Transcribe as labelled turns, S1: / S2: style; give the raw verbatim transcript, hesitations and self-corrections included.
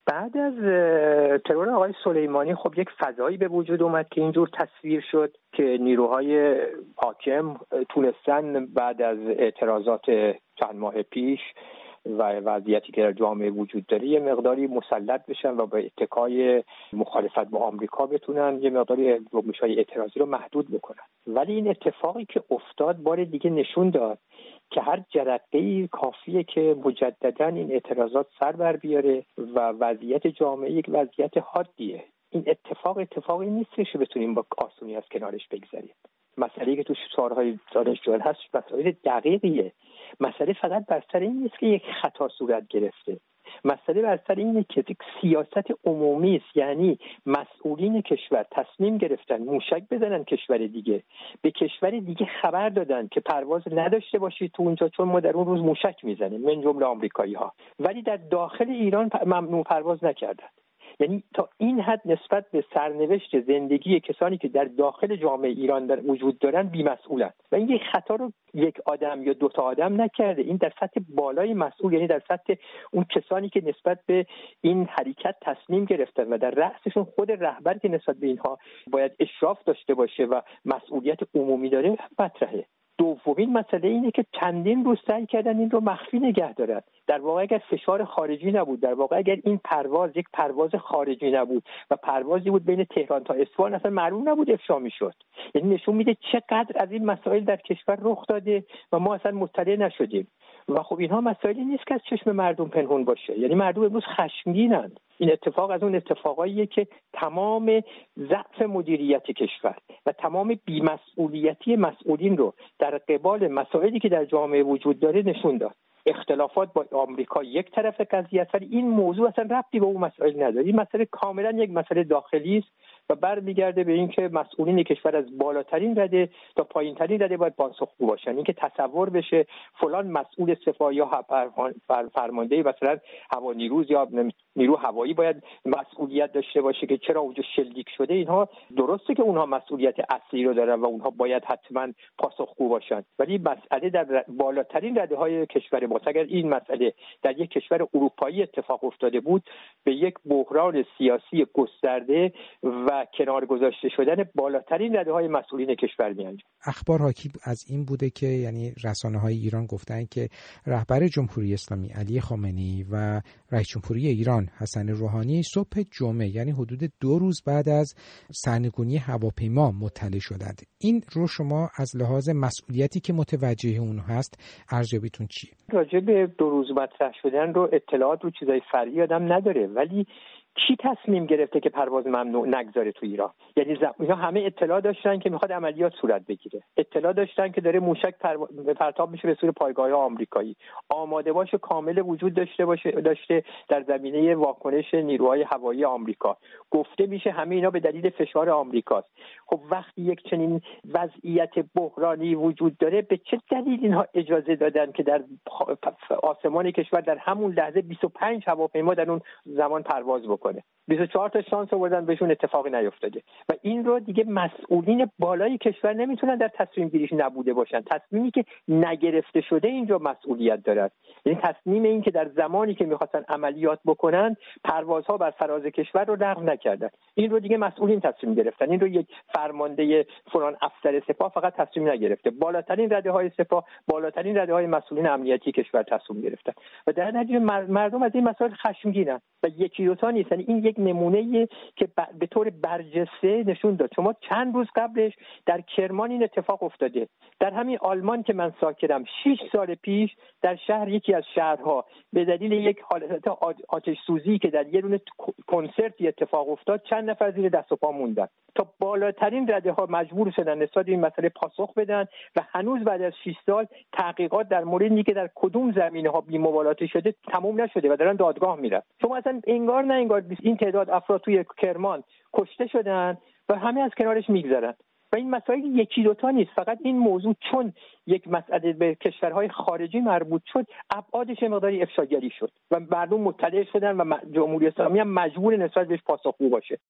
S1: بعد از ترور آقای سلیمانی خب یک فضایی به وجود اومد که اینجور تصویر شد که نیروهای حاکم تونستن بعد از اعتراضات چند ماه پیش و وضعیتی که در جامعه وجود داره یه مقداری مسلط بشن و به اتکای مخالفت با آمریکا بتونن یه مقداری روش‌های اعتراضی رو محدود بکنن. ولی این اتفاقی که افتاد بار دیگه نشون داد که هر جرقه‌ای کافیه که مجدداً این اعتراضات سر بر بیاره و وضعیت جامعه یک وضعیت حادیه. این اتفاق اتفاقی نیستش که بتونیم با آسونی از کنارش بگذریم. مسئله‌ای که تو سوالهای دانشجویان هست مسائل دقیقیه. مسئله فقط بر سر این نیست که یک خطا صورت گرفته. مسئله بر سر اینه که یک سیاست عمومی است، یعنی مسئولین کشور تصمیم گرفتن موشک بزنن کشور دیگه، به کشور دیگه خبر دادن که پرواز نداشته باشید تو اونجا چون ما در اون روز موشک میزنیم، من جمله آمریکایی‌ها، ولی در داخل ایران ممنوع پرواز نکردن. یعنی تا این حد نسبت به سرنوشت زندگی کسانی که در داخل جامعه ایران در وجود دارن بی‌مسئولن و این یک خطا رو یک آدم یا دو تا آدم نکرده، این در سطح بالای مسئول، یعنی در سطح اون کسانی که نسبت به این حرکت تصمیم گرفتن و در رأسشون خود رهبر که نسبت به اینها باید اشراف داشته باشه و مسئولیت عمومی داره مطرحه. دومین مسئله اینه که چندین روز سعی کردن این رو مخفی نگه دارن. در واقع اگر فشار خارجی نبود، در واقع اگر این پرواز یک پرواز خارجی نبود و پروازی بود بین تهران تا اصفهان، اصلا معلوم نبود افشا میشد. یعنی نشون میده چقدر از این مسائل در کشور رخ داده و ما اصلا مطلع نشدیم. و خب اینها مسائلی نیست که از چشم مردم پنهون باشه. یعنی مردم امروز خشمگینند. این اتفاق از اون اتفاقاییه که تمام ضعف مدیریت کشور و تمام بی‌مسئولیتی مسئولین رو در قبال مسائلی که در جامعه وجود داره نشون داد. اختلافات با آمریکا یک طرف قضیه است، ولی این موضوع اصلا ربطی به اون مسائل نداره. این مسئله کاملا یک مسئله داخلی است و برمیگرده به اینکه مسئولین کشور از بالاترین رده تا پایینترین رده باید پاسخگو باشن. اینکه تصور بشه فلان مسئول سپاه یا فرمانده مثلا هوانیروز یا نیرو هوایی باید مسئولیت داشته باشه که چرا اونجا شلیک شده، اینها درسته که اونها مسئولیت اصلی رو دارن و اونها باید حتما پاسخگو باشن، ولی مسئله در بالاترین رده‌های کشور ما، اگر این مسئله در یک کشور اروپایی اتفاق افتاده بود، به یک بحران سیاسی گسترده و کنار گذاشته شدن بالاترین رده‌های مسئولین کشور می‌انجامید.
S2: اخبار حاکی از این بوده که یعنی رسانه‌های ایران گفتن که رهبر جمهوری اسلامی علی خامنه‌ای و رئیس جمهوری ایران حسن روحانی صبح جمعه، یعنی حدود دو روز بعد از سرنگونی هواپیما مطلع شدند. این رو شما از لحاظ مسئولیتی که متوجه اون هست ارزیابیتون چیه؟
S1: راجع به دو روز مطرح شدن رو اطلاعات رو چیزای فرعی آدم نداره، ولی کی تصمیم گرفته که پرواز ممنوع نگذاره تو ایران؟ یعنی اینا همه اطلاع داشتن که میخواد عملیات صورت بگیره، اطلاع داشتن که داره موشک پرو... پرتاب میشه به سوی پایگاه‌های آمریکایی، آماده باشه کامل وجود داشته باشه داشته در زمینه واکنش نیروهای هوایی آمریکا. گفته میشه همه اینا به دلیل فشار آمریکاست. خب وقتی یک چنین وضعیت بحرانی وجود داره، به چه دلیل اینها اجازه دادن که در آسمان کشور در همون لحظه بیست و پنج هواپیما در اون زمان پرواز بکنه؟ بیست و چهار تا شانس آوردن بهشون اتفاقی نیفتاده و این رو دیگه مسئولین بالای کشور نمیتونن در تصمیم گیریش نبوده باشن. تصمیمی که نگرفته شده اینجا مسئولیت دارد. یعنی تصمیم این که در زمانی که میخواستن عملیات بکنن پروازها بر فراز کشور رو لغو نکردن، این رو دیگه مسئولین تصمیم گرفتن. این رو یک فرمانده فلان افسر سپاه فقط تصمیم نگرفته، بالاترین رده سپاه، بالاترین رده مسئولین امنیتی کشور تصمیم گرفتن و در نتیجه مردم از این مسائل خشمگینن و یکی دو تا نیست. این یک نمونه‌ایه که به طور برجسته نشون داد. شما چند روز قبلش در کرمان این اتفاق افتاده. در همین آلمان که من ساکنم، شش سال پیش در شهر یکی از شهرها به دلیل یک حالت آتش سوزی که در یه دونه کنسرتی اتفاق افتاد، چند نفر زیر دست و پا موندن. تا بالاترین رده‌ها مجبور شدن نسبت به این مسئله پاسخ بدن و هنوز بعد از شش سال تحقیقات در مورد اینکه در کدوم زمینه‌ها بی‌مبالاتی شده تموم نشده و دارن دادگاه میرن. شما اصلا انگار نه انگار این تعداد افراد توی کرمان کشته شدن و همه از کنارش میگذرن و این مسائل یکی دوتا نیست. فقط این موضوع چون یک مسئله به کشورهای خارجی مربوط شد، ابعادش مقداری افشاگری شد و مردم مطلع شدن و جمهوری اسلامی هم مجبور نسبت بهش پاسخگو باشه.